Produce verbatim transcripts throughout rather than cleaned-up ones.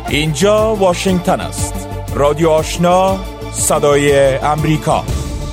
اینجا واشنگتن است. رادیو آشنا، صدای امریکا.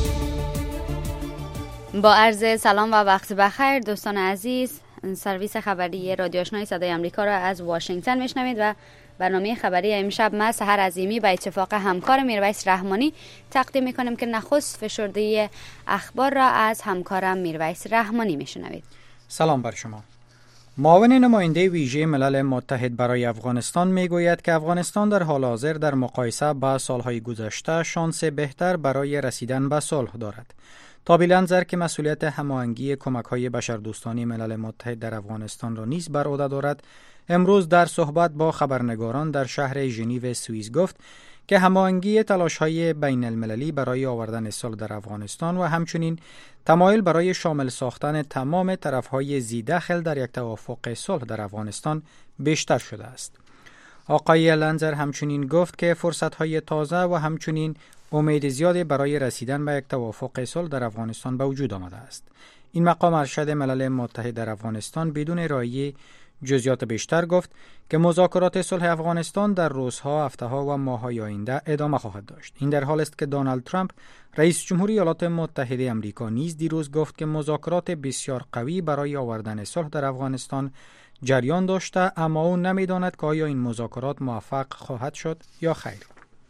با عرض سلام و وقت بخیر دوستان عزیز، سرویس خبری رادیو آشنای صدای امریکا را از واشنگتن میشنوید و برنامه خبری امشب ما سحر عظیمی به اتفاق همکار میرویس رحمانی تقدیم میکنیم که نخست فشرده اخبار را از همکارم میرویس رحمانی میشنوید. سلام بر شما. معاون نماینده ویژه ملل متحد برای افغانستان میگوید که افغانستان در حال حاضر در مقایسه با سالهای گذشته شانس بهتر برای رسیدن به صلح دارد. تابی لنزر که مسئولیت هماهنگی کمک‌های بشردوستانه ملل متحد در افغانستان را نیز بر عهده دارد، امروز در صحبت با خبرنگاران در شهر ژنو سوئیس گفت که هماهنگی تلاش‌های بین المللی برای آوردن صلح در افغانستان و همچنین تمایل برای شامل ساختن تمام طرف‌های ذی‌دخل در یک توافق صلح در افغانستان بیشتر شده است. آقای لنزر همچنین گفت که فرصت‌های تازه و همچنین امید زیادی برای رسیدن به یک توافق صلح در افغانستان به وجود آمده است. این مقام ارشد ملل متحد در افغانستان بدون ارائه جزئیات بیشتر گفت که مذاکرات صلح افغانستان در روزها، هفته‌ها و ماه‌های آینده ادامه خواهد داشت. این در حالی است که دونالد ترامپ رئیس جمهوری ایالات متحده آمریکا نیز دیروز گفت که مذاکرات بسیار قوی برای آوردن صلح در افغانستان جریان داشته، اما او نمی‌داند که آیا این مذاکرات موفق خواهد شد یا خیر.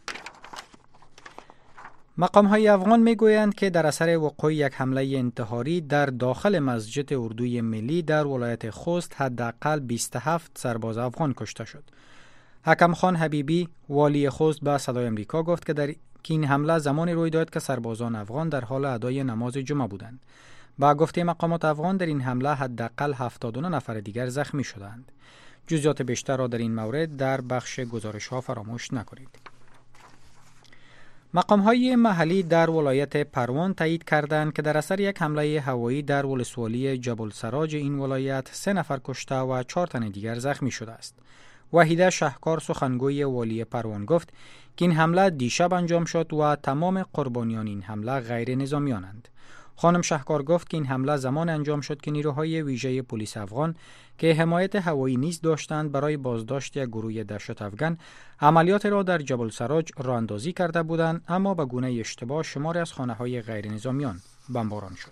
مقام‌های افغان می‌گویند که در اثر وقوع یک حمله انتحاری در داخل مسجد اردوی ملی در ولایت خوست حداقل بیست و هفت سرباز افغان کشته شد. حکم خان حبیبی والی خوست به صدای امریکا گفت که در این حمله زمانی روی داد که سربازان افغان در حال ادای نماز جمعه بودند. با گفته مقامات افغان در این حمله حداقل هفتاد و نه نفر دیگر زخمی شدند. جزئیات بیشتر را در این مورد در بخش گزارش‌ها فراموش نکنید. مقام‌های محلی در ولایت پروان تایید کردند که در اثر یک حمله هوایی در ولسوالی جبل سراج این ولایت سه نفر کشته و چهار تن دیگر زخمی شده است. وحیده شهکار سخنگوی والی پروان گفت که این حمله دیشب انجام شد و تمام قربانیان این حمله غیر نظامیانند. خانم شهکار گفت که این حمله زمان انجام شد که نیروهای ویژه پلیس افغان که حمایت هوایی نیز داشتند برای بازداشت یک گروه دهشت افغان عملیات را در جبل سراج راه اندازی کرده بودند، اما به گونه اشتباه شماری از خانه‌های غیر نظامیان بمباران شد.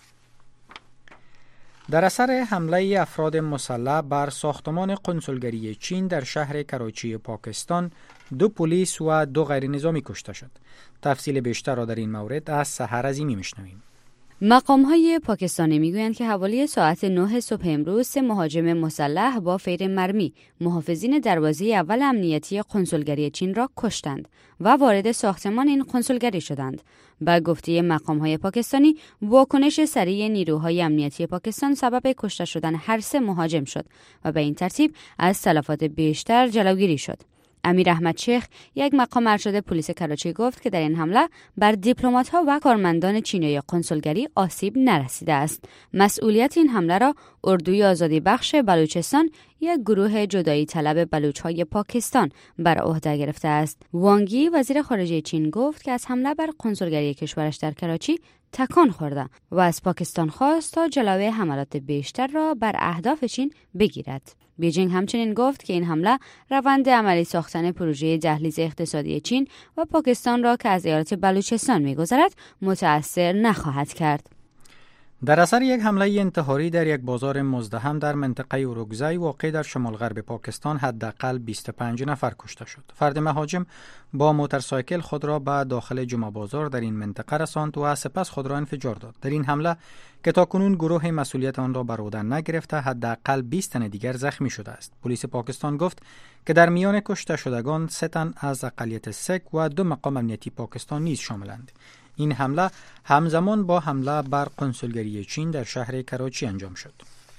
در اثر حمله افراد مسلح بر ساختمان قنسولگری چین در شهر کراچی پاکستان، دو پلیس و دو غیر نظامی کشته شد. تفصیل بیشتر را در این مورد از سحر عظیمی میشنویم. مقام‌های پاکستانی میگویند که حوالی ساعت نه صبح امروز سه مهاجم مسلح با فیر مرمی محافظین دروازه اول امنیتی قنسولگری چین را کشتند و وارد ساختمان این قنسولگری شدند. با گفته مقام‌های پاکستانی، واکنش سریع نیروهای امنیتی پاکستان سبب کشته شدن هر سه مهاجم شد و به این ترتیب از تلفات بیشتر جلوگیری شد. امیر احمد شیخ، یک مقام ارشد پلیس کراچی گفت که در این حمله بر دیپلمات‌ها و کارمندان چینی قنسولگری آسیب نرسیده است. مسئولیت این حمله را اردوی آزادی بخش بلوچستان، یک گروه جدایی طلب بلوچ‌های پاکستان، بر عهده گرفته است. وانگی، وزیر خارجه چین، گفت که از حمله بر قنسولگری کشورش در کراچی تکان خورده و از پاکستان خواست تا جلوی حملات بیشتر را بر اهداف چین بگیرد. بیجینگ همچنین گفت که این حمله روند عملی ساختن پروژه دهلیز اقتصادی چین و پاکستان را که از ایالت بلوچستان می‌گذرد متأثر نخواهد کرد. در اثر یک حمله انتحاری در یک بازار مزدحم در منطقه اورکزای واقع در شمال غرب پاکستان حداقل بیست و پنج نفر کشته شد. فرد مهاجم با موتورسایکل خود را به داخل جمعه بازار در این منطقه رساند و سپس خود را انفجار داد. در این حمله که تاکنون گروه مسئولیت آن را بر عهده نگرفته، حداقل بیست تن دیگر زخمی شده است. پلیس پاکستان گفت که در میان کشته شدگان سه تن از اقلیت سک و دو مقام امنیتی پاکستان نیز شاملند. این حمله همزمان با حمله بر قنسولگری چین در شهر کراچی انجام شد.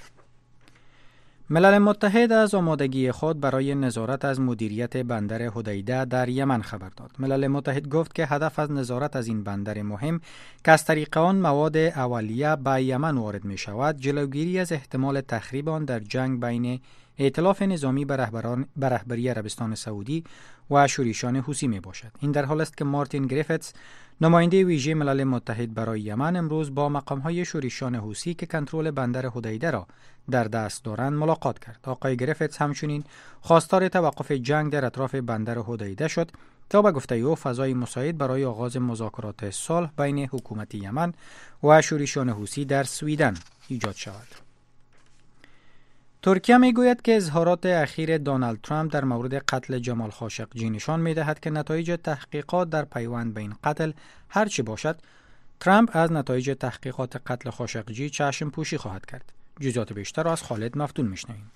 ملل متحد از آمادگی خود برای نظارت از مدیریت بندر حدیده در یمن خبر داد. ملل متحد گفت که هدف از نظارت از این بندر مهم که از طریق آن مواد اولیه به یمن وارد می شود، جلوگیری از احتمال تخریب آن در جنگ بین ائتلاف نظامی به رهبری عربستان سعودی و شورشیان حوثی می باشد. این در حال است که مارتین گریفتس، نماینده ویژه ملل متحد برای یمن، امروز با مقام‌های شورشیان حوثی که کنترل بندر حدیده را در دست دارند ملاقات کرد. آقای گریفتس همچنین خواستار توقف جنگ در اطراف بندر حدیده شد تا به گفته او فضای مساعد برای آغاز مذاکرات صلح بین حکومت یمن و شورشیان حوثی در سویدن ایجاد شود. ترکیه میگوید که اظهارات اخیر دونالد ترامپ در مورد قتل جمال خاشقجی نشان می‌دهد که نتایج تحقیقات در پیوند به این قتل هرچی باشد، ترامپ از نتایج تحقیقات قتل خاشقجی چشم پوشی خواهد کرد. جزئیات بیشتر را از خالد مفتون میشنویم.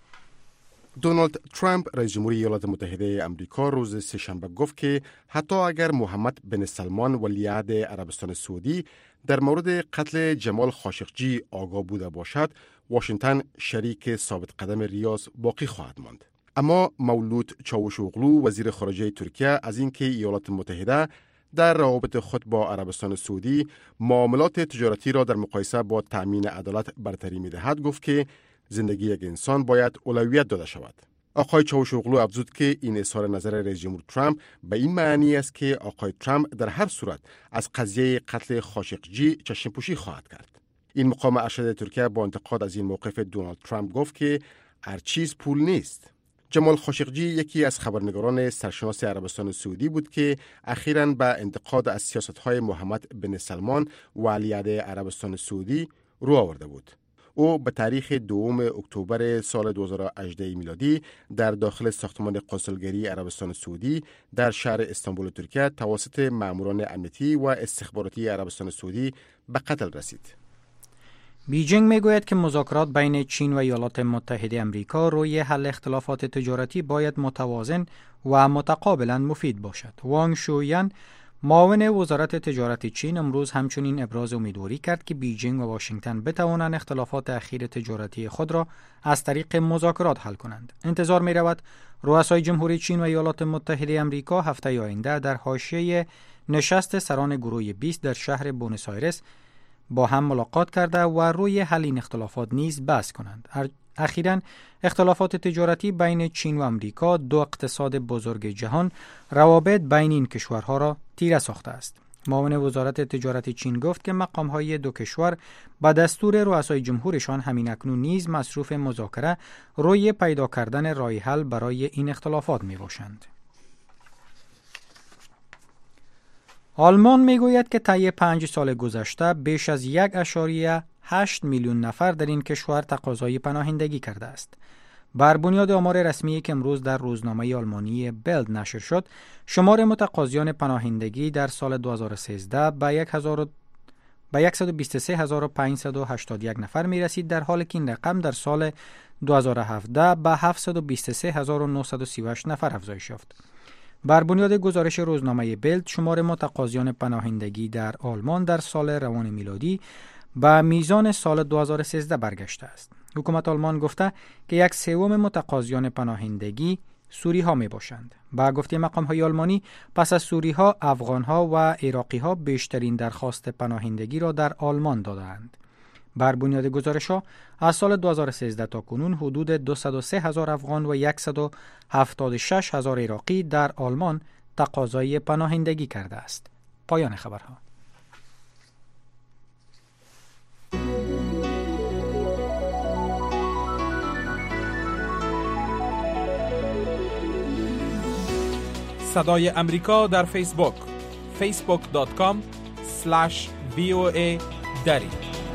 دونالد ترامپ رئیس جمهوری ایالات متحده آمریکا روز سه‌شنبه گفت که حتی اگر محمد بن سلمان ولیعهد عربستان سعودی در مورد قتل جمال خاشقجی آگاه بوده باشد، واشنگتن شریک ثابت قدم ریاض باقی خواهد ماند. اما مولود چاوشوغلو وزیر خارجه ترکیه از اینکه ایالات متحده در روابط خود با عربستان سعودی معاملات تجارتی را در مقایسه با تأمین عدالت برتری می‌دهد، گفت که زندگی یک انسان باید اولویت داده شود. آقای چاوشوغلو افزود که این اظهار نظر رئیس جمهور ترامپ به این معنی است که آقای ترامپ در هر صورت از قضیه قتل خاشقجی چشم‌پوشی خواهد کرد. این مقام ارشد ترکیه با انتقاد از این موقف دونالد ترامپ گفت که هر چیز پول نیست. جمال خاشقجی یکی از خبرنگاران سرشناس عربستان سعودی بود که اخیراً به انتقاد از سیاست‌های محمد بن سلمان ولیعهد عربستان سعودی رو آورده بود. او به تاریخ دوم اکتبر سال دو هزار و هجده میلادی در داخل ساختمان قنسولگری عربستان سعودی در شهر استانبول ترکیه توسط ماموران امنیتی و استخباراتی عربستان سعودی به قتل رسید. بیجینگ میگوید که مذاکرات بین چین و ایالات متحده آمریکا روی حل اختلافات تجارتی باید متوازن و متقابلا مفید باشد. وانگ شویان، معاون وزارت تجارت چین، امروز همچنین ابراز امیدواری کرد که بیجینگ و واشنگتن بتوانند اختلافات اخیر تجارتی خود را از طریق مذاکرات حل کنند. انتظار می رود رؤسای جمهوری چین و ایالات متحده آمریکا هفته آینده در حاشیه نشست سران گروه بیست در شهر بونس آیرس با هم ملاقات کرده و روی حل این اختلافات نیز بحث کنند. اخیراً اختلافات تجارتی بین چین و آمریکا، دو اقتصاد بزرگ جهان، روابط بین این کشورها را تیره ساخته است. معاون وزارت تجارت چین گفت که مقام‌های دو کشور با دستور رؤسای جمهورشان همین اکنون نیز مصروف مذاکره روی پیدا کردن راه حل برای این اختلافات میباشند. آلمان میگوید که طی پنج سال گذشته بیش از یک اشاریه هشت میلیون نفر در این کشور تقاضای پناهندگی کرده است. بر بنیاد آمار رسمی که امروز در روزنامه آلمانی بلد نشر شد، شمار متقاضیان پناهندگی در سال دو هزار و سیزده به صد و بیست و سه هزار و پانصد و هشتاد و یک نفر می رسید، در حالی که این رقم در سال دو هزار و هفده به هفتصد و بیست و سه هزار و نهصد و سی و هشت نفر افزایش یافت. بر بنیاد گزارش روزنامه بلد، شمار متقاضیان پناهندگی در آلمان در سال روان میلادی به میزان سال دو هزار و سیزده برگشته است. حکومت آلمان گفته که یک سوم متقاضیان پناهندگی سوری ها می باشند. با گفته مقام های آلمانی، پس از سوری ها، افغان ها و عراقی ها بیشترین درخواست پناهندگی را در آلمان دادند. بر بنیاد گزارش ها، از سال دو هزار و سیزده تا کنون حدود دویست و سه هزار افغان و صد و هفتاد و شش هزار عراقی در آلمان تقاضای پناهندگی کرده است. پایان خبرها. صدای امریکا در فیسبوک فیسبوک دات کام اسلش وی او ای دری.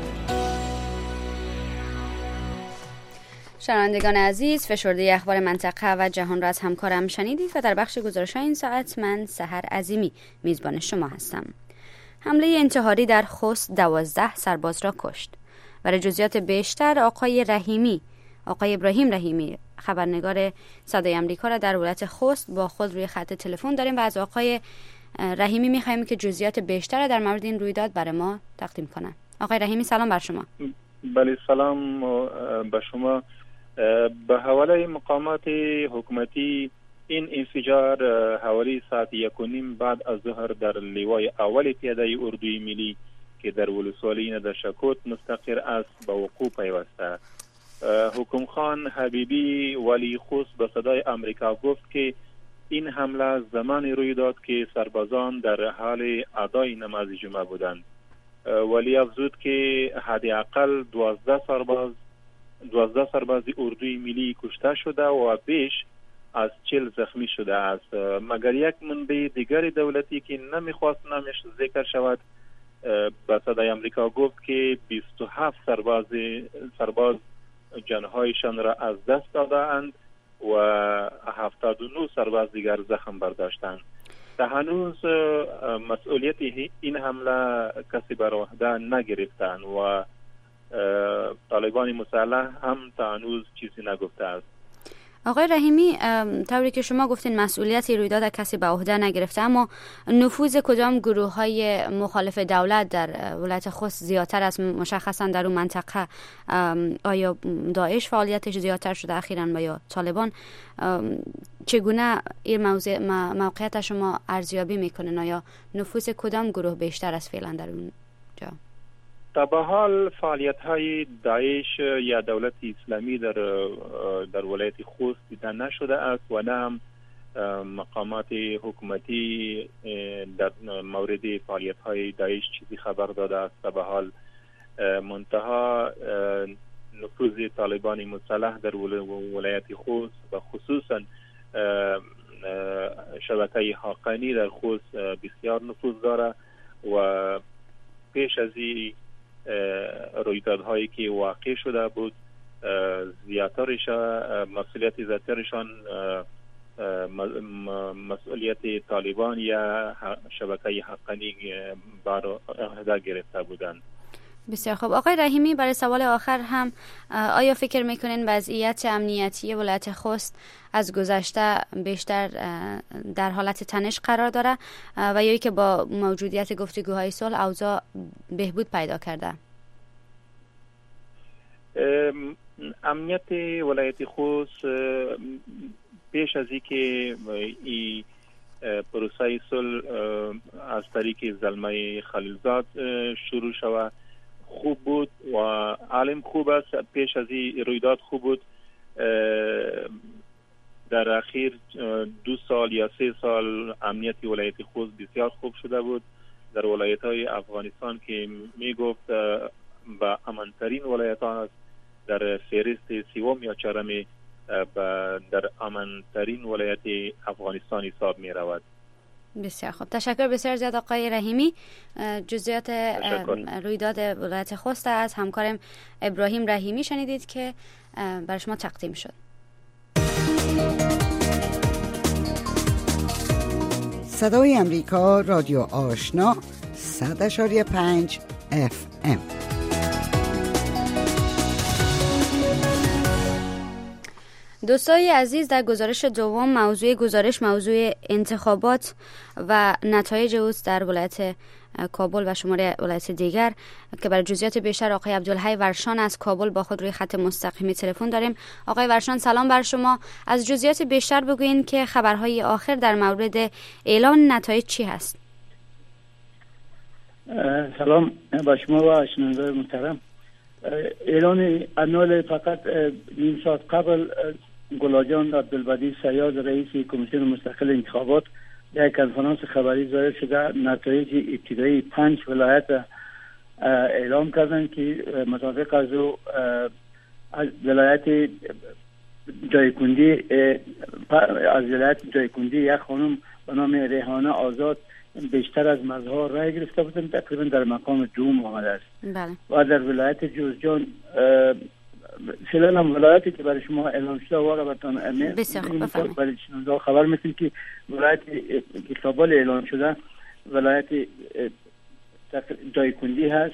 شنوندگان عزیز، فشرده اخبار منطقه و جهان را از همکارم شنیدید و در بخش گزارش‌های این ساعت من سحر عظیمی میزبان شما هستم. حمله انتحاری در خوست دوازده سرباز را کشت. برای جزئیات بیشتر آقای رحیمی آقای ابراهیم رحیمی، خبرنگار صدای آمریکا را در ولایت خوست با خود روی خط تلفن داریم و از آقای رحیمی می‌خوایم که جزئیات بیشتر را در مورد این رویداد برای ما تقدیم کنند. آقای رحیمی، سلام بر شما. بله، سلام به شما. به حواله مقامات حکومتی، این انفجار حوالی ساعت یک و نیم بعد از ظهر در لیوای اول پیاده اردوی ملی که در ولسوالی ندرشکوت مستقر است به وقوع پیوسته. حکم خان حبیبی ولی خوست به صدای امریکا گفت که این حمله زمانی روی داد که سربازان در حال ادای نماز جمعه بودند. ولی افزود که حداقل دوازده سرباز دوازده سرباز اردوی ملی کشته شده و بیش از چل زخمی شده است. مگر یک منبع دیگر دولتی که نمیخواست نامش ذکر شود به صدای امریکا گفت که بیست و هفت سرباز سرباز جانهایشان را از دست دادند و هفتاد و نه سرباز دیگر زخم برداشتند. تا هنوز مسئولیت این حمله کسی بر عهده نگرفتند و طالبان مسلح هم تا هنوز چیزی نگفته است. آقای رحیمی، طوری که شما گفتین مسئولیتی رویداد کسی به عهده نگرفته، اما نفوذ کدام گروه های مخالف دولت در ولایت خوست زیادتر است؟ مشخصا در اون منطقه آیا داعش فعالیتش زیادتر شده اخیراً و یا طالبان؟ چگونه این موضوع موقعیت شما ارزیابی میکنین؟ آیا نفوذ کدام گروه بیشتر است فعلا در اون جا؟ به حال فعالیت های داعش یا دولت اسلامی در در ولایت خوست دیده نشده است و نه هم مقامات حکومتی در مورد فعالیت های داعش چیزی خبر داده است. به حال منتها نفوذ طالبان مسلح در ولایت خوست و خصوصا شبکه حقانی در خوست بسیار نفوذ داره و پیش از این رویدادهایی که واقع شده بود زیادترش مسئولیت زیادترشان مسئولیت طالبان یا شبکه حقانی بر عهده گرفته بودند. بسیار خوب. آقای رحیمی، برای سوال آخر هم آیا فکر میکنین وضعیت امنیتی ولایت خوست از گذشته بیشتر در حالت تنش قرار داره و یا که با موجودیت گفتگوهای صلح اوضاع بهبود پیدا کرده؟ امنیت ولایت خوست پیش از اینکه این پروسه صلح از طریق زلمه خلیلزاد شروع شود خوب بود و عالم خوب است. پیش از این رویداد خوب بود. در اخیر دو سال یا سه سال امنیت ولایت خوست بسیار خوب شده بود. در ولایت های افغانستان که می گفت با امنترین ولایت ها است، در فهرست سوم یا چهارم در امنترین ولایت افغانستان حساب می رود. بسیار خوب. تشکر بسیار زیاد آقای رحیمی. جزئیات رویداد ولایت خوست از همکارم ابراهیم رحیمی شنیدید که برای شما تقدیم شد. صدای امریکا، رادیو آشنا، صد اشاری پنج اف ام. دوستای عزیز، در گزارش دوم موضوع گزارش موضوع انتخابات و نتایج اوست در ولایت کابل و شماره ولایت دیگر که برای جزئیات بیشتر آقای عبدالحی ورشان از کابل با خود روی خط مستقیمی تلفن داریم. آقای ورشان، سلام بر شما. از جزئیات بیشتر بگوین که خبرهای آخر در مورد اعلان نتایج چی هست؟ سلام با شما و شنوندگان محترم. اعلان انال فقط نیم ساعت قبل گلاجان عبدالبدی سیاد رئیس کمیسیون مستقل انتخابات در کنفرانس خبری ظاهر شده نتایج ابتدایی پنج ولایت اعلام کردند که مطابق از او از ولایت جایکندی از ولایت جایکندی یک خانم به نام ریحانه آزاد بیشتر از مزها رای گرفته بودند، تقریبا در مقام دوم آمده است. بله. و در ولایت جوزجان فعلا هم ولایتی که برای شما اعلام شده و رابطان برای شما خبر میتونید که ولایت که کابل اعلام شده ولایت جایکندی هست،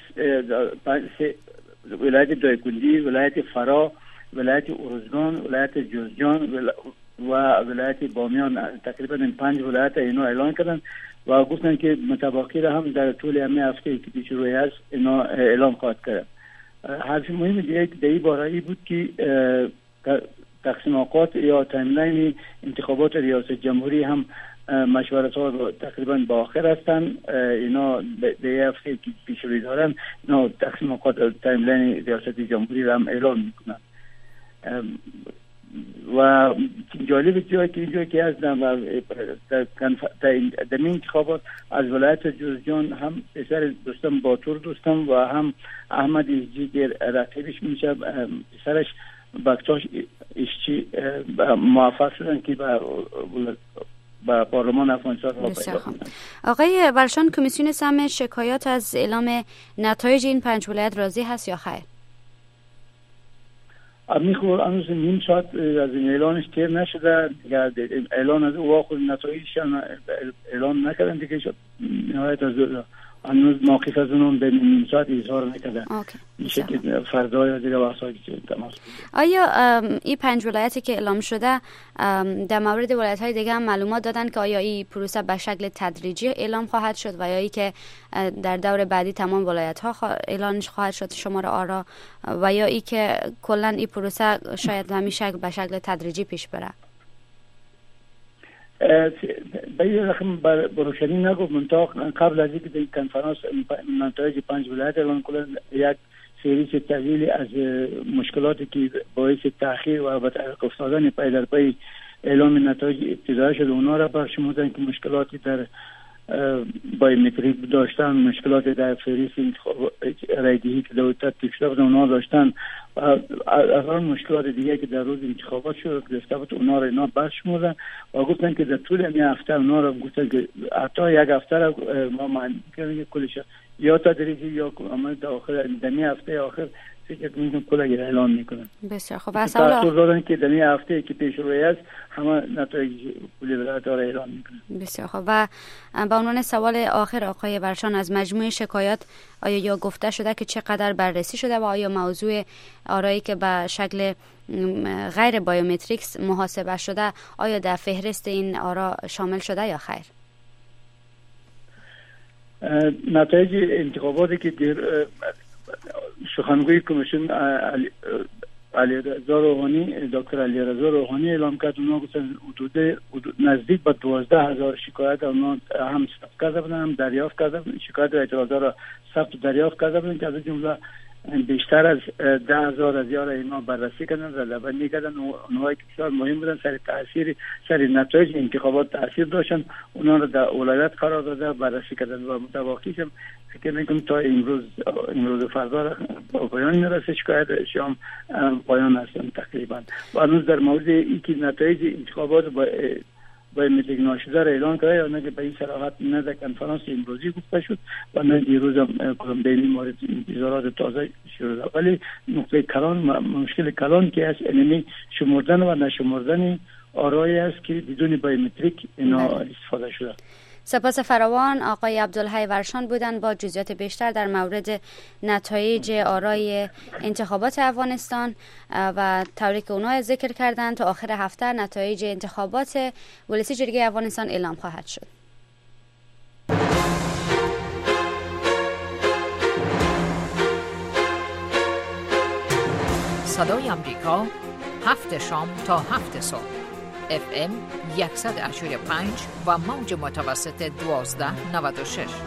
ولایت جایکندی، ولایت فرا، ولایت ارزگان، ولایت جوزجان و ولایت بامیان. تقریبا این پنج ولایت اینا اعلان کردن و گفتن که متباقی را هم در طول همه هفته که پیش روی هست اینا اعلام خواهد کرد. حرف مهم دیگه که در این باره بود که تقسیم اوقات یا تایملاین انتخابات ریاست جمهوری هم مشورت ها تقریبا با آخر هستن. اینا در این هفته که پیش روی دارن اینا تقسیم اوقات تایملاین ریاست جمهوری را هم اعلام میکنن. و جالب جایی که اینجا که هستم و در این انتخابات از ولایت جوزجان هم پسر دوستم باتور دوستم و هم احمد ایجی که رقیبش میشه پسرش بکتاش ایشچی موفق شدن که به با پارلمان افغانستان را پیدا کنند. آقای ورشان، کمیسیون سم شکایات از اعلام نتایج این پنج ولایت راضی هست یا خیر؟ میخور هنوز نیم ساعت از این اعلانش تیر نشده، اعلان از او خود نتایجش اعلان نکردن دیگه، نهایت از هنوز موقف از اونم به نیم ساعت اظهار نکرده. میشه که فردا یا دیگه وقتایی که تماس بگیریم. آیا این پنج ولایتی که اعلام شده در مورد ولایت های دیگه هم معلومات دادن که آیا این پروسه به شکل تدریجی اعلام خواهد شد و یا ای که در دور بعدی تمام ولایت ها خوا... اعلان خواهد شد شمار آرا و یا ای که کلا این پروسه شاید همین شکل به شکل تدریجی پیش بره؟ به یه رقم بروشنی نگفت، منطقه قبل از اینکه این کنفرانس نتایج پنج ولایت اعلان کنند یک سریع طویلی از مشکلاتی که باعث تأخیر و به تعویق افتادن پی در پی اعلام نتایج ابتدایی شده اونا را برشمردن که مشکلاتی در بایومتریک داشتن، مشکلاتی در فهرست رایدهی که در ترتیب شده بودن اونا داشتن و از آن مشکلات دیگه که در روز انتخابات شد گرفته بود اونا را اینا برشمردن و گفتن که در طول این هفته اونا را گفتن که حتی یک هفته را ما معنی کردن کلش یا تدریجی یا عمل در آخر در این هفته آخر فکر میکنم کل اعلان میکنن. بسیار خوب. اصلا دادن که در این هفته که پیش روی است همه نتایج کل ولایت را اعلان میکنن. بسیار خوب. و به عنوان سوال آخر آقای ورشان، از مجموع شکایات آیا یا گفته شده که چقدر بررسی شده و آیا موضوع آرایی که به شکل غیر بایومتریکس محاسبه شده آیا در فهرست این آرا شامل شده یا خیر؟ نتایج انتخاباتی که در سخنگوی کمیسیون علیرضا روحانی دکتر علیرضا روحانی اعلام کرد، اونا گفتن حدود نزدیک به دوازده هزار شکایت اونا هم ثبت کرده بودن، هم دریافت کرده بودن، شکایت و اعتراضات را ثبت دریافت کرده بودن که از جمله بیشتر از ده هزار از یار اینا بررسی کردن و رده کردن. اونهایی که بسیار مهم بودن سر تاثیر سر نتایج انتخابات تاثیر داشتن اونا رو در ولایت قرار داده بررسی کردن و متوقعیش هم فکر میکنم تا امروز امروز و فردا پایان میرسه شکایت شام پایان هستن تقریبا. و هنوز در مورد اینکه نتایج انتخابات با باید متریک ناشده را اعلان کرده یا نه که به این صراحت نه در کنفرانس امروزی گفته شد و نه دیروز هم کدام بین مورد انتظارات تازه شروع شد. ولی نقطه کلان مشکل کلان که از انمی شمردن و نشمردن آرایی است که بدون بایومتریک اینا استفاده شده. سپاس فراوان. آقای عبدالحی ورشان بودن با جزئیات بیشتر در مورد نتایج آرای انتخابات افغانستان و طوری که اونها ذکر کردند تا آخر هفته نتایج انتخابات ولسی جرگه افغانستان اعلام خواهد شد. صدای امریکا، هفت شام تا هفت صبح، اف ام صد و هشتاد و پنج و موج متوسط دوازده نود و شش.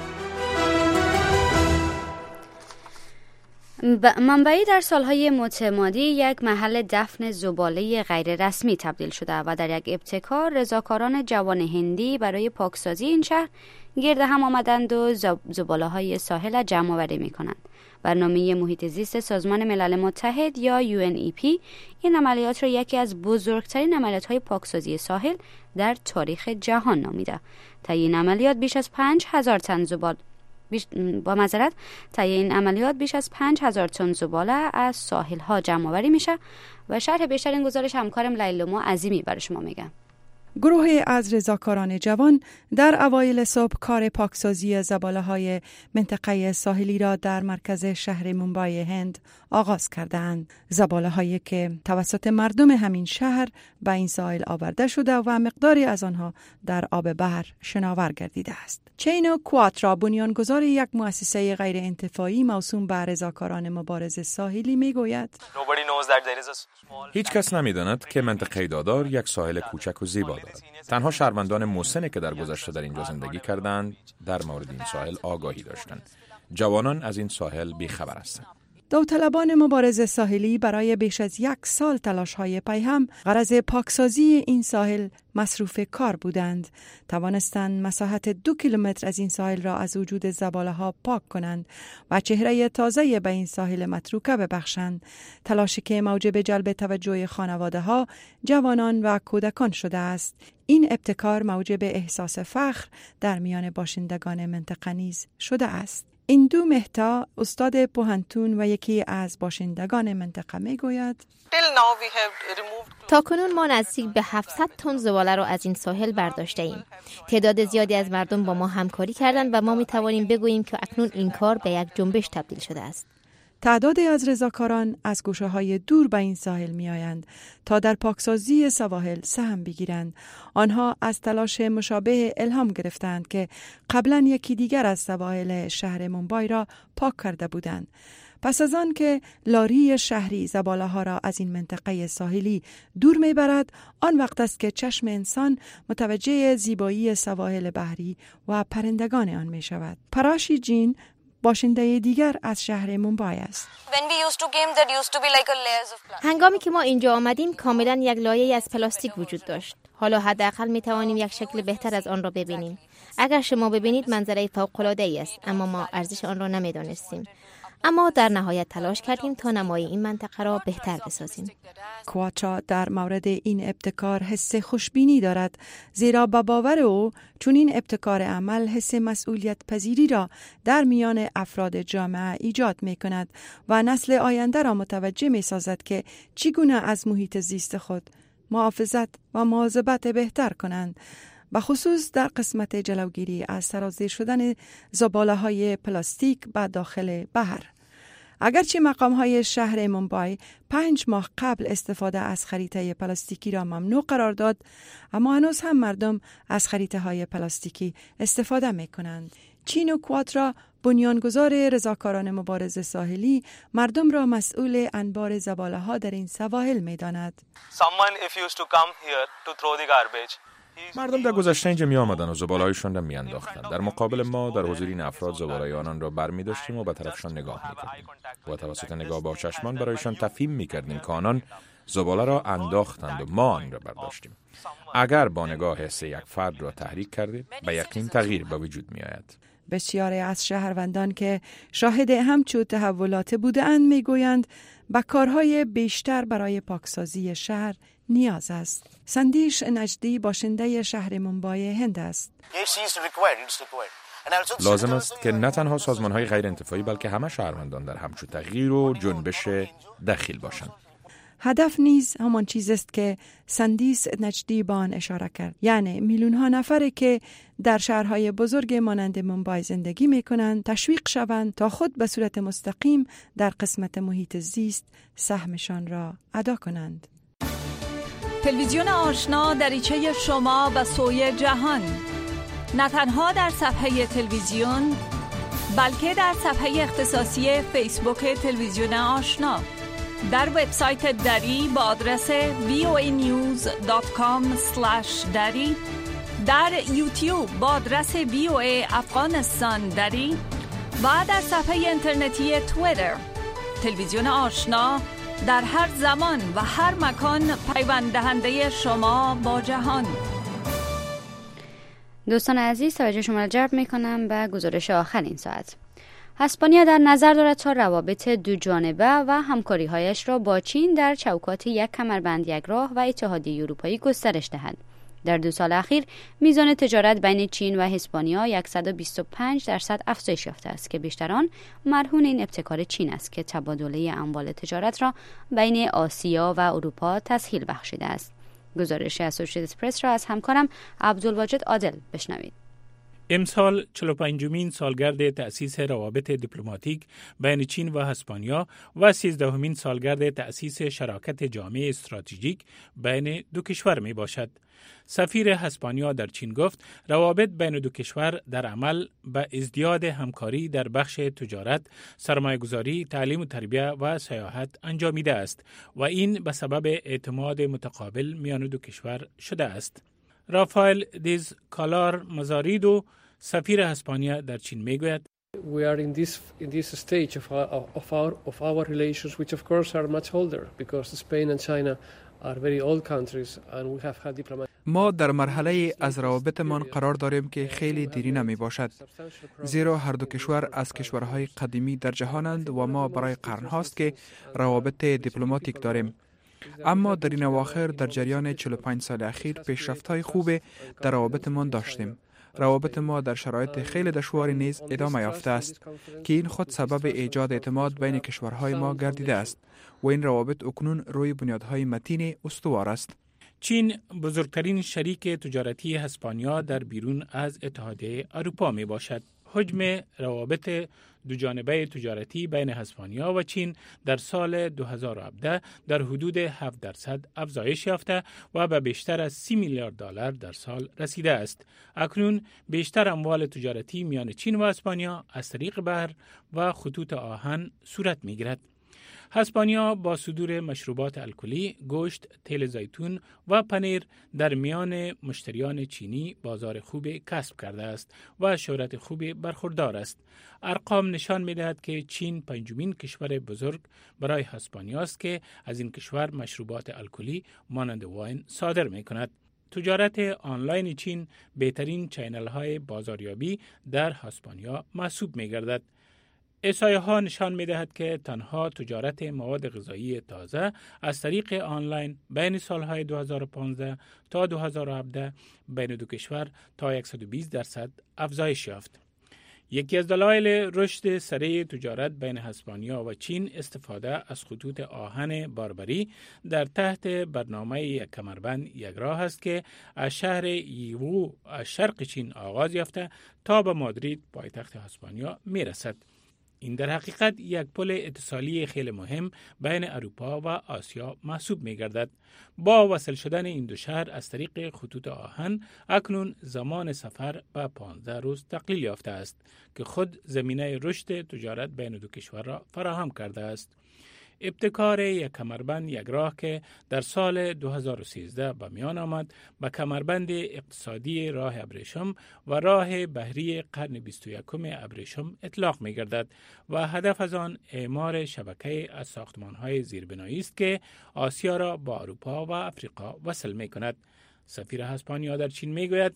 منبعی در سالهای متمادی یک محل دفن زباله غیر رسمی تبدیل شده و در یک ابتکار رضاکاران جوان هندی برای پاکسازی این شهر گرد هم آمدند و زباله های ساحل جمع آوری می کنند. برنامه محیط زیست سازمان ملل متحد یا یو ان ای پی این عملیات را یکی از بزرگترین عملیات‌های پاکسازی ساحل در تاریخ جهان نامیده. طی این عملیات بیش از پنج هزار تن زباله بیش... با معذرت طی این عملیات بیش از پنج هزار تن زباله از ساحل‌ها جمع آوری میشه و شرح بیشتر این گزارش همکارم لیلما عظیمی برای شما میگم. گروهی از رضاکاران جوان در اوایل صبح کار پاکسازی زباله‌های منطقه ساحلی را در مرکز شهر مومبای هند آغاز کردند. زباله‌هایی که توسط مردم همین شهر به این ساحل آورده شده و مقداری از آنها در آب بحر شناور گردیده است. چینو کواترا بنیانگذار یک مؤسسه غیر انتفاعی موسوم به رضاکاران مبارز ساحلی میگوید: هیچ کس نمی‌داند که منطقه دادار یک ساحل کوچک و زیبا دارد. تنها شهروندان مسنی که در گذشته در اینجا زندگی کردند در مورد این ساحل آگاهی داشتند. جوانان از این ساحل بیخبر هستند. داوطلبان مبارزه ساحلی برای بیش از یک سال تلاش‌های پیهم غرض پاکسازی این ساحل مصروف کار بودند. توانستند مساحت دو کیلومتر از این ساحل را از وجود زباله‌ها پاک کنند و چهره تازه به این ساحل متروکه ببخشند. تلاشی که موجب جلب توجه خانواده‌ها، جوانان و کودکان شده است. این ابتکار موجب احساس فخر در میان باشندگان منطقه نیز شده است. اندو مهتا، استاد پوهنتون و یکی از باشندگان منطقه می گوید تا کنون ما نزدیک به هفتصد تن زباله را از این ساحل برداشته ایم. تعداد زیادی از مردم با ما همکاری کردند و ما می توانیم بگوییم که اکنون این کار به یک جنبش تبدیل شده است. تعدادی از رضاکاران از گوشه‌های دور به این ساحل می‌آیند تا در پاکسازی سواحل سهم بگیرند. آنها از تلاش مشابه الهام گرفتند که قبلا یکی دیگر از سواحل شهر مومبای را پاک کرده بودند. پس از آن که لاری شهری زباله‌ها را از این منطقه ساحلی دور می‌برد، آن وقت است که چشم انسان متوجه زیبایی سواحل بحری و پرندگان آن می‌شود. پراشی جین باشنده دیگر از شهر مومبای است. هنگامی که ما اینجا آمدیم کاملا یک لایه از پلاستیک وجود داشت. حالا حداقل می توانیم یک شکل بهتر از آن را ببینیم. اگر شما ببینید منظره فوق‌العاده‌ای است، اما ما ارزش آن را نمی‌دانستیم. اما در نهایت تلاش کردیم تا نمای این منطقه را بهتر بسازیم. کواترا در مورد این ابتکار حس خوشبینی دارد، زیرا به باور او چون این ابتکار عمل حس مسئولیت پذیری را در میان افراد جامعه ایجاد می کند و نسل آینده را متوجه می سازد که چگونه از محیط زیست خود محافظت و مواظبت بهتر کنند، به خصوص در قسمت جلوگیری از سرازیر شدن زباله‌های پلاستیک به داخل بحر. اگرچه مقام‌های شهر مومبای پنج ماه قبل استفاده از خریطه پلاستیکی را ممنوع قرار داد، اما هنوز هم مردم از خریطه‌های پلاستیکی استفاده می‌کنند. چین و کواترا، بنیانگذار رضاکاران مبارزه ساحلی، مردم را مسئول انبار زباله‌ها در این سواحل می‌داند. مردم در گذشته اینجا می آمدن و زبالهایشان را می انداختن. در مقابل ما در حضور این افراد زباله آنان را بر می داشتیم و به طرفشان نگاه می کردیم. و توسط نگاه با چشمان برایشان تفهیم می کردیم که آنان زباله را انداختند و ما آن را برداشتیم. اگر با نگاه حس یک فرد را تحریک کردید، به یقین تغییر به وجود می آید. بسیاری از شهروندان که شاهد همچون تحولات بودند می گویند به کارهای بیشتر برای پاکسازی شهر نیاز است. سندیش نجدی باشنده شهر مومبای هند است. لازم است که نه تنها سازمان‌های غیر انتفاعی بلکه همه شهروندان در همچون تغییر و جنبش دخیل باشند. هدف نیز همان چیز است که سندیس نجدی با آن اشاره کرد، یعنی میلیون ها نفری که در شهرهای بزرگ مانند مومبای زندگی می کنند تشویق شوند تا خود به صورت مستقیم در قسمت محیط زیست سهمشان را ادا کنند. تلویزیون آشنا دریچه شما به سوی جهان، نه تنها در صفحه تلویزیون بلکه در صفحه اختصاصی فیسبوک تلویزیون آشنا، در وبسایت دری با آدرس وی او ای نیوز دات کام اسلش دری، در یوتیوب با آدرس وی او ای افغانستان دری و در صفحه اینترنتی توییتر. تلویزیون آشنا در هر زمان و هر مکان پیوند دهنده شما با جهان. دوستان عزیز، توجه شما را جلب می‌کنم به گزارش آخر این ساعت. اسپانیا در نظر دارد تا روابط دو جانبه و همکاری‌هایش را با چین در چوکات یک کمربند یک راه و اتحادیه اروپایی گسترش دهد. در دو سال اخیر میزان تجارت بین چین و اسپانیا صد و بیست و پنج درصد افزایش یافته است که بیشتر آن مرهون این ابتکار چین است که تبادله اموال تجارت را بین آسیا و اروپا تسهیل بخشیده است. گزارش اسوسییتد پرس را از همکارم عبدالواجد عادل بشنوید. امسال چهل و پنجمین سالگرد تأسیس روابط دیپلماتیک بین چین و اسپانیا و سیزدهمین سالگرد تأسیس شراکت جامع استراتژیک بین دو کشور می باشد. سفیر اسپانیا در چین گفت روابط بین دو کشور در عمل به ازدیاد همکاری در بخش تجارت، سرمایه‌گذاری، تعلیم و تربیت و سیاحت انجامیده است و این به سبب اعتماد متقابل میان دو کشور شده است. رافائل دیز کالار مزاریدو، سفیر اسپانیا در چین میگوید We are in this in this stage of our of our of our relations, which of course are much older because Spain and China are very old countries and we have had diplomatic. ما در مرحله از روابطمان قرار داریم که خیلی دیرینه می باشد، زیرا هر دو کشور از کشورهای قدیمی در جهانند و ما برای قرن هاست که روابط دیپلماتیک داریم. اما در این اواخر در جریان چهل و پنج سال اخیر پیشرفت‌های خوب در روابطمان داشتیم. روابط ما در شرایط خیلی دشواری نیز ادامه یافته است که این خود سبب ایجاد اعتماد بین کشورهای ما گردیده است و این روابط اکنون روی بنیادهای متین استوار است. چین بزرگترین شریک تجارتی اسپانیا در بیرون از اتحادیه اروپا می باشد. حجم روابط دوجانبه تجارتی بین اسپانیا و چین در سال دو هزار و هفده در حدود هفت درصد افزایش یافته و به بیشتر از سی میلیارد دلار در سال رسیده است. اکنون بیشتر اموال تجارتی میان چین و اسپانیا از طریق بحر و خطوط آهن صورت میگیرد. اسپانیا با صدور مشروبات الکلی، گوشت، تیل زیتون و پنیر در میان مشتریان چینی بازار خوب کسب کرده است و شهرت خوب برخوردار است. ارقام نشان می‌دهد که چین پنجمین کشور بزرگ برای اسپانیا است که از این کشور مشروبات الکلی مانند واین صادر می‌کند. تجارت آنلاین چین بهترین چینل‌های بازاریابی در اسپانیا محسوب می‌گردد. احصایه ها نشان می دهد که تنها تجارت مواد غذایی تازه از طریق آنلاین بین سالهای دو هزار و پانزده تا دو هزار و هفده بین دو کشور تا صد و بیست درصد افزایش یافت. یکی از دلایل رشد سریع تجارت بین اسپانیا و چین استفاده از خطوط آهن باربری در تحت برنامه یک کمربند یک راه است که از شهر ییوو از شرق چین آغاز یافته تا به مادرید پایتخت اسپانیا می رسد. این در حقیقت یک پل اتصالی خیلی مهم بین اروپا و آسیا محسوب می گردد. با وصل شدن این دو شهر از طریق خطوط آهن اکنون زمان سفر به پانزده روز تقلیل یافته است که خود زمینه رشد تجارت بین دو کشور را فراهم کرده است. ابتکار یک کمربند یک راه که در سال دو هزار و سیزده به میان آمد به کمربند اقتصادی راه ابریشم و راه بحری قرن بیست و یکم ابریشم اطلاق می گردد و هدف از آن اعمار شبکه از ساختمان‌های زیربنایی است که آسیا را با اروپا و افریقا وصل می کند. سفیر اسپانیا در چین می گوید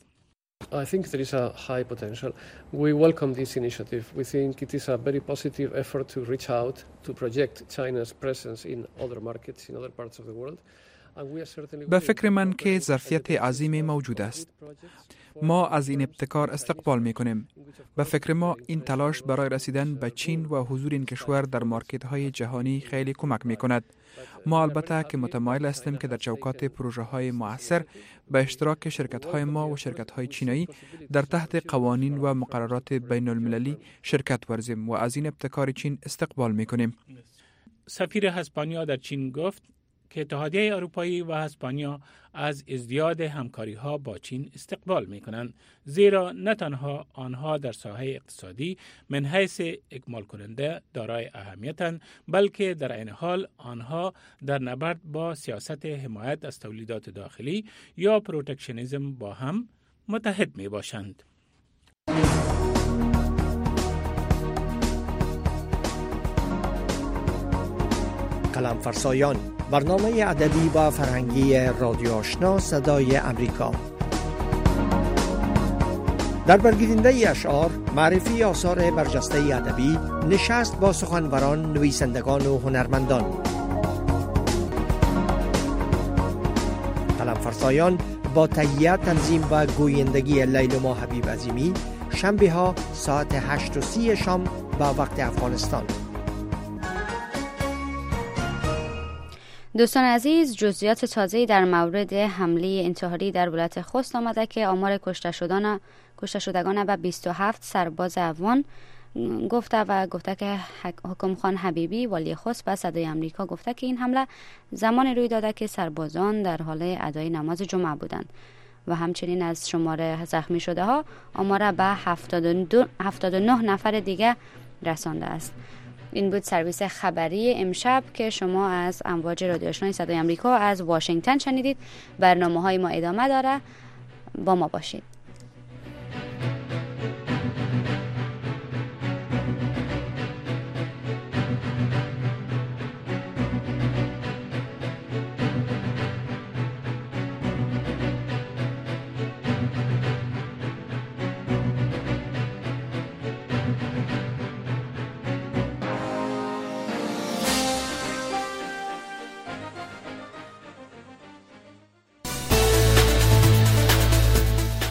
I think there is a high potential. We welcome this initiative. We think it is a very positive effort to reach out, to project China's presence in other markets, in other parts of the world. به فکر من که ظرفیت عظیمی موجود است. ما از این ابتکار استقبال می کنیم. به فکر ما این تلاش برای رسیدن به چین و حضور این کشور در مارکت های جهانی خیلی کمک می کند. ما البته که متمایل هستیم که در چوکات پروژه های مؤثر به اشتراک شرکت های ما و شرکت های چینایی در تحت قوانین و مقررات بین المللی شرکت ورزیم و از این ابتکار چین استقبال می کنیم. سفیر اسپانیا در چین گفت که اتحادیه اروپایی و اسپانیا از ازدیاد همکاری‌ها با چین استقبال می‌کنند، زیرا نه تنها آنها در ساحه اقتصادی من حیث اکمال کننده دارای اهمیتند، بلکه در عین حال آنها در نبرد با سیاست حمایت از تولیدات داخلی یا پروتکشنیسم با هم متحد می‌باشند. قلم فرسایان، برنامه ادبی و فرهنگی رادیو آشنا صدای امریکا. در برگزیدنده اشعار، معرفی آثار برجسته ادبی، نشست با سخنوران، نویسندگان و هنرمندان. قلم فرسایان با تهیه، تنظیم و گویندگی لیلما حبیب عظیمی، شنبه ها ساعت هشت و سی شام با وقت افغانستان. دوستان عزیز، جزئیات تازه‌ای در مورد حمله انتحاری در ولایت خوست آمده که آمار کشته شدگان کشته شدگان به بیست و هفت سرباز افغان گفته و گفته که حکم خان حبیبی والی خوست به صدای امریکا گفته که این حمله زمان روی داده که سربازان در حال ادای نماز جمعه بودند و همچنین از شمار زخمی شده ها آمار به هفتاد و نه نفر دیگه رسانده است. این بود سرویس خبری امشب که شما از امواج رادیو آشنای صدای امریکا از واشنگتن شنیدید. برنامه‌های ما ادامه داره، با ما باشید.